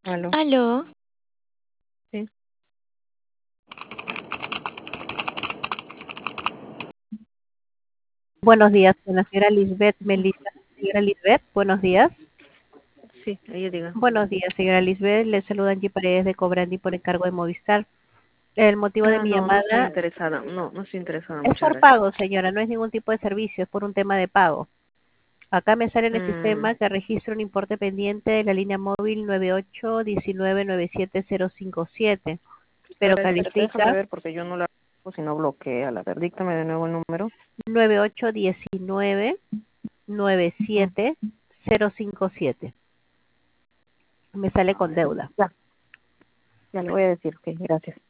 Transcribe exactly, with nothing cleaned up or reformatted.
Aló, Aló, sí. Buenos días, con la señora Lisbeth Melissa. Señora Lisbeth, buenos días. Sí, ella diga. Buenos días, señora Lisbeth. Le saluda Angie Paredes de Cobrandi por encargo de Movistar. El motivo de Ah, mi no, no estoy llamada interesada. No, no estoy interesada. es Muchas por gracias. pago, señora. No es ningún tipo de servicio, es por un tema de pago. Acá me sale en el Mm, sistema que registra un importe pendiente de la línea móvil nueve ocho uno nueve nueve siete cero cinco siete, a pero ver, espérate, déjame califica ver porque yo no la o si no bloquea. A ver, díctame de nuevo el número. nueve ocho uno nueve nueve Ujú. siete cero cinco siete. Me sale A con ver, deuda. ya, ya le voy a decir. Ok, gracias.